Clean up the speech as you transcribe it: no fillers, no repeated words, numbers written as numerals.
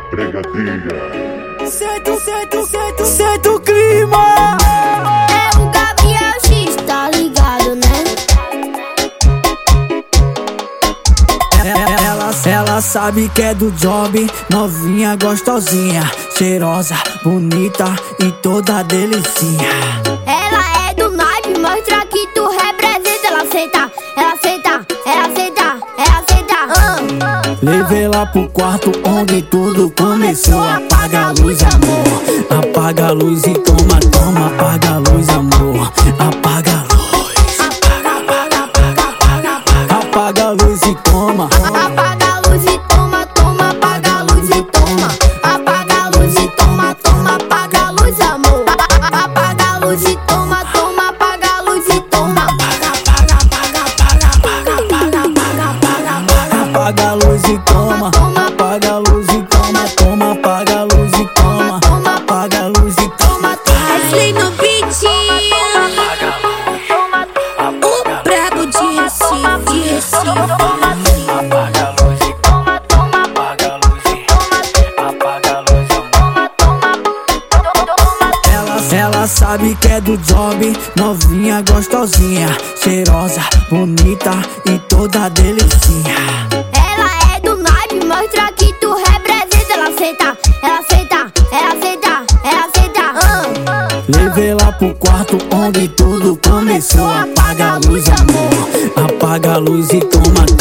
Bregadeira. Senta o clima. É o Gabriel X, tá ligado, né? Ela sabe que é do job, novinha, gostosinha, cheirosa, bonita e toda delicinha. Ela é do naipe, mostra que tu representa. Ela senta, ela senta, ela senta, ela senta. Levei ela pro quarto onde tudo começou. Apaga a luz, amor. Apaga a luz e toma, toma. Apaga a luz, amor. Apaga a luz. Apaga a luz e toma. Apaga a luz e toma, toma. Apaga a luz e toma. Apaga a luz e toma, toma. Apaga a luz, amor. Apaga a luz e toma, toma. Apaga a luz e toma. Apaga a luz e toma. Apaga a luz e toma, toma. Apaga a luz e toma. Apaga a luz e toma. Wesley no beat. O brabo de Recife. Apaga a luz e toma, toma. Apaga a luz e apaga a luz, amor. Ela sabe que é do job, novinha, gostosinha, cheirosa, bonita e toda delicinha. Ela é do naipe, mostra que tu representa. Ela senta, ela senta, ela senta, ela senta. Levei ela pro quarto onde tudo começou. Apaga a luz, amor. Apaga a luz e toma.